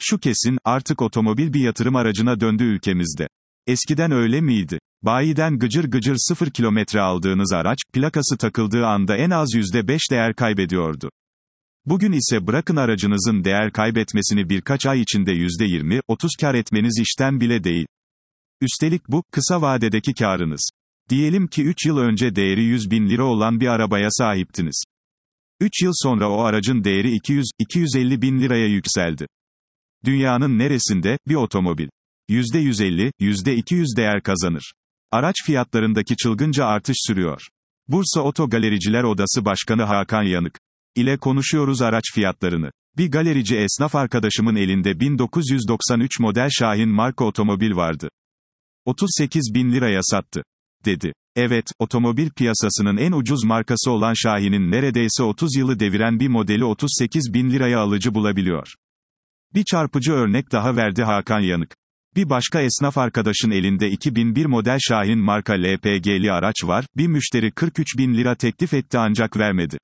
Şu kesin, artık otomobil bir yatırım aracına döndü ülkemizde. Eskiden öyle miydi? Bayiden gıcır gıcır 0 kilometre aldığınız araç, plakası takıldığı anda en az %5 değer kaybediyordu. Bugün ise bırakın aracınızın değer kaybetmesini birkaç ay içinde %20-30 kar etmeniz işten bile değil. Üstelik bu, kısa vadedeki karınız. Diyelim ki 3 yıl önce değeri 100 bin lira olan bir arabaya sahiptiniz. 3 yıl sonra o aracın değeri 200-250 bin liraya yükseldi. Dünyanın neresinde, bir otomobil %150, %200 değer kazanır. Araç fiyatlarındaki çılgınca artış sürüyor. Bursa Oto Galericiler Odası Başkanı Hakan Yanık ile konuşuyoruz araç fiyatlarını. Bir galerici esnaf arkadaşımın elinde 1993 model Şahin marka otomobil vardı. 38 bin liraya sattı, dedi. Evet, otomobil piyasasının en ucuz markası olan Şahin'in neredeyse 30 yılı deviren bir modeli 38 bin liraya alıcı bulabiliyor. Bir çarpıcı örnek daha verdi Hakan Yanık. Bir başka esnaf arkadaşın elinde 2001 model Şahin marka LPG'li araç var, bir müşteri 43 bin lira teklif etti ancak vermedi.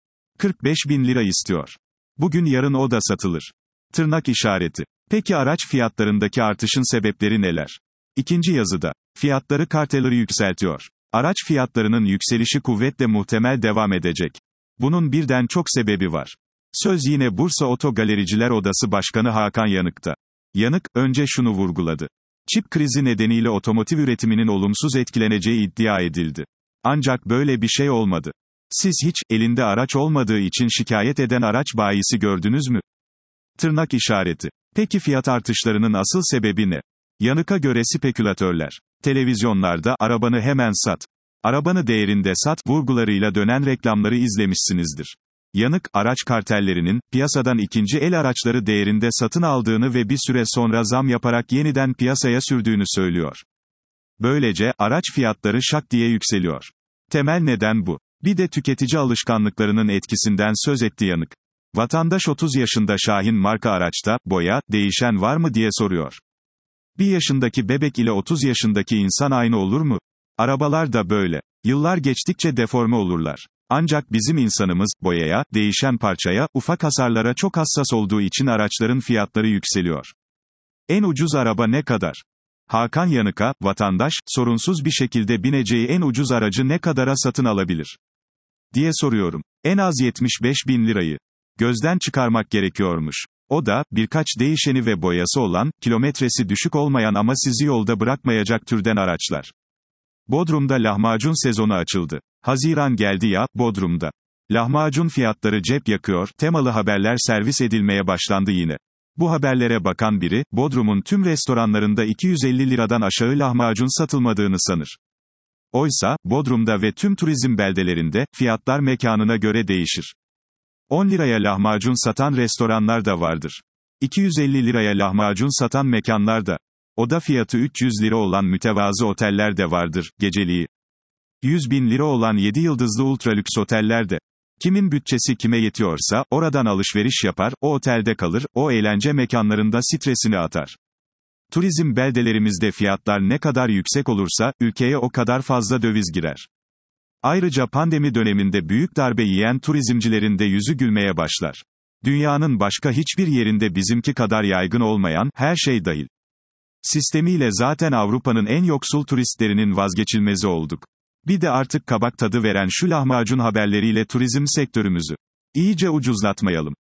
45 bin lira istiyor. Bugün yarın o da satılır. Tırnak işareti. Peki araç fiyatlarındaki artışın sebepleri neler? İkinci yazıda. Fiyatları kartelleri yükseltiyor. Araç fiyatlarının yükselişi kuvvetle muhtemel devam edecek. Bunun birden çok sebebi var. Söz yine Bursa Oto Galericiler Odası Başkanı Hakan Yanık'ta. Yanık, önce şunu vurguladı. Çip krizi nedeniyle otomotiv üretiminin olumsuz etkileneceği iddia edildi. Ancak böyle bir şey olmadı. Siz hiç, elinde araç olmadığı için şikayet eden araç bayisi gördünüz mü? Tırnak işareti. Peki fiyat artışlarının asıl sebebi ne? Yanık'a göre spekülatörler. Televizyonlarda, arabanı hemen sat. Arabanı değerinde sat, vurgularıyla dönen reklamları izlemişsinizdir. Yanık, araç kartellerinin, piyasadan ikinci el araçları değerinde satın aldığını ve bir süre sonra zam yaparak yeniden piyasaya sürdüğünü söylüyor. Böylece, araç fiyatları şak diye yükseliyor. Temel neden bu. Bir de tüketici alışkanlıklarının etkisinden söz etti Yanık. Vatandaş 30 yaşında Şahin marka araçta, boya, değişen var mı diye soruyor. 1 yaşındaki bebek ile 30 yaşındaki insan aynı olur mu? Arabalar da böyle. Yıllar geçtikçe deforme olurlar. Ancak bizim insanımız, boyaya, değişen parçaya, ufak hasarlara çok hassas olduğu için araçların fiyatları yükseliyor. En ucuz araba ne kadar? Hakan Yanık'a, vatandaş, sorunsuz bir şekilde bineceği en ucuz aracı ne kadara satın alabilir? Diye soruyorum. En az 75 bin lirayı. Gözden çıkarmak gerekiyormuş. O da, birkaç değişeni ve boyası olan, kilometresi düşük olmayan ama sizi yolda bırakmayacak türden araçlar. Bodrum'da lahmacun sezonu açıldı. Haziran geldi ya, Bodrum'da. Lahmacun fiyatları cep yakıyor, temalı haberler servis edilmeye başlandı yine. Bu haberlere bakan biri, Bodrum'un tüm restoranlarında 250 liradan aşağı lahmacun satılmadığını sanır. Oysa, Bodrum'da ve tüm turizm beldelerinde, fiyatlar mekanına göre değişir. 10 liraya lahmacun satan restoranlar da vardır. 250 liraya lahmacun satan mekanlar da. Oda fiyatı 300 lira olan mütevazı oteller de vardır, geceliği. 100 bin lira olan 7 yıldızlı ultralüks oteller de. Kimin bütçesi kime yetiyorsa, oradan alışveriş yapar, o otelde kalır, o eğlence mekanlarında stresini atar. Turizm beldelerimizde fiyatlar ne kadar yüksek olursa, ülkeye o kadar fazla döviz girer. Ayrıca pandemi döneminde büyük darbe yiyen turizmcilerin de yüzü gülmeye başlar. Dünyanın başka hiçbir yerinde bizimki kadar yaygın olmayan, her şey dahil sistemiyle zaten Avrupa'nın en yoksul turistlerinin vazgeçilmezi olduk. Bir de artık kabak tadı veren şu lahmacun haberleriyle turizm sektörümüzü iyice ucuzlatmayalım.